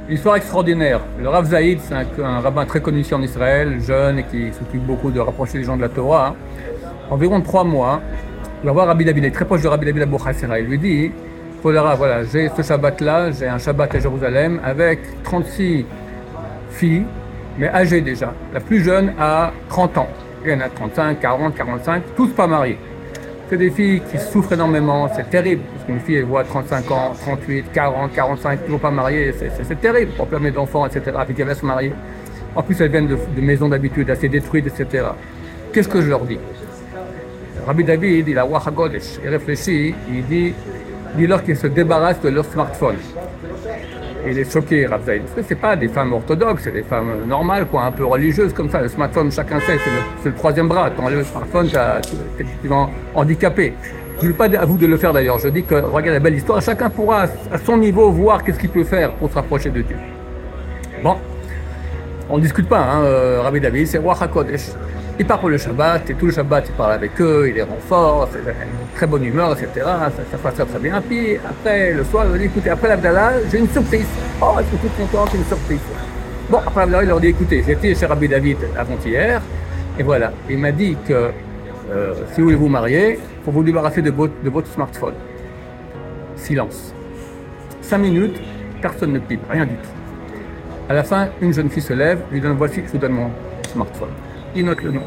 Une histoire extraordinaire. Le Rav Zaïd, c'est un rabbin très connu ici en Israël, jeune et qui s'occupe beaucoup de rapprocher les gens de la Torah. Environ 3 mois, il va voir Rabbi David, il est très proche de Rabbi David Abou Hassera. Il lui dit, voilà, j'ai ce Shabbat-là, j'ai un Shabbat à Jérusalem avec 36 filles, mais âgées déjà. La plus jeune a 30 ans. Il y en a 35, 40, 45, tous pas mariés. C'est des filles qui souffrent énormément, c'est terrible, parce qu'une fille, elle voit 35 ans, 38, 40, 45, toujours pas mariée, c'est terrible, pour permettre d'enfants, etc., puis qu'elles se marier. En plus, elles viennent de maisons d'habitude assez détruites, etc. Qu'est-ce que je leur dis? Rabbi David, il a Ruach HaKodesh, il réfléchit, il dit, dis-leur qu'ils se débarrassent de leur smartphone. Et il est choqué, Rav Zaïd, parce que c'est pas des femmes orthodoxes, c'est des femmes normales, quoi, un peu religieuses comme ça. Le smartphone, chacun sait, c'est le troisième bras. Quand le smartphone, t'es effectivement handicapé. Je ne veux pas à vous de le faire d'ailleurs. Je dis que, regarde la belle histoire, chacun pourra à son niveau voir qu'est-ce qu'il peut faire pour se rapprocher de Dieu. Bon, on ne discute pas, Rabbi David, c'est Ruach HaKodesh. Il part pour le Shabbat, et tout le Shabbat, il parle avec eux, il les renforce, très bonne humeur, etc. Ça passe très bien. Puis après, le soir, il dit, écoutez, après l'Abdallah, j'ai une surprise. Oh, ils sont tous contents, c'est une surprise. Bon, après l'Abdallah, il leur dit, écoutez, j'étais chez Rabbi David avant-hier, et voilà, il m'a dit que si vous voulez vous marier, il faut vous débarrasser de votre smartphone. Silence. 5 minutes, personne ne pipe, rien du tout. À la fin, une jeune fille se lève, lui donne, voici, je vous donne mon smartphone. Il note le nom.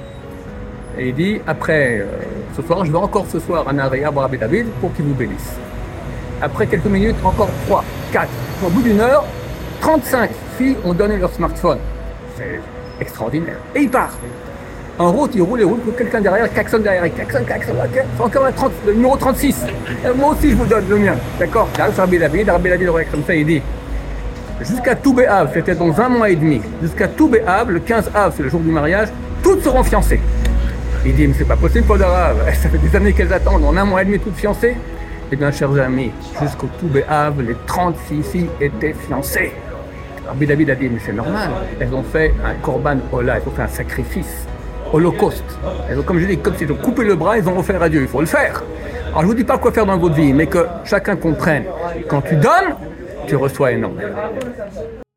Et il dit, après ce soir, je vais encore ce soir à Naria voir Rabbi David pour qu'il vous bénisse. Après quelques minutes, encore 3, 4. Au bout d'une heure, 35 filles ont donné leur smartphone. C'est extraordinaire. Et il part. En route, il roule, quelqu'un derrière, klaxonne derrière, klaxonne, c'est encore le numéro 36. Et moi aussi, je vous donne le mien. D'accord? J'arrive sur Rabbi David le regarde comme ça, il dit, jusqu'à Tou B'Av, c'était dans 1 mois et demi, jusqu'à Tou B'Av, le 15 Av, c'est le jour du mariage, toutes seront fiancées. Il dit, mais c'est pas possible pour le Rav, ça fait des années qu'elles attendent, en 1 mois et demi toutes fiancées. Eh bien, chers amis, jusqu'au Tou B'Av, les 36 filles étaient fiancées. Rabbi David a dit, mais c'est normal, elles ont fait un korban ola, elles ont fait un sacrifice, holocauste. Elles ont, comme je dis, comme si elles ont coupé le bras, elles ont offert à Dieu, il faut le faire. Alors je vous dis pas quoi faire dans votre vie, mais que chacun comprenne, quand tu donnes, tu reçois énormément.